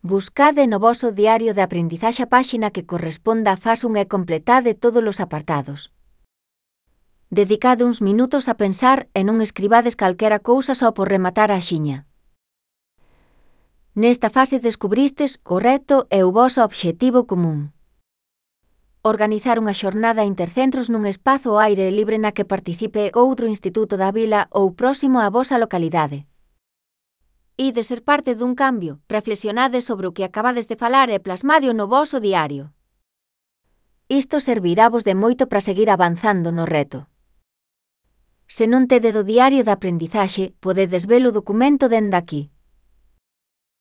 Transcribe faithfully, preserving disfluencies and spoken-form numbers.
Buscade no voso diario de aprendizaxe a páxina que corresponda á fase un e completade todos os apartados. Dedicade uns minutos a pensar e non escribades calquera cousa só por rematar a axiña. Nesta fase descubristes o reto e o voso obxectivo común. Organizar unha xornada intercentros nun espazo ao aire libre na que participe outro instituto da vila ou próximo á vosa localidade. Ide ser parte dun cambio, reflexionade sobre o que acabades de falar e plasmadio no voso diario. Isto servirávos de moito para seguir avanzando no reto. Se non tedes o diario de aprendizaxe, podedes ver o documento dende aquí.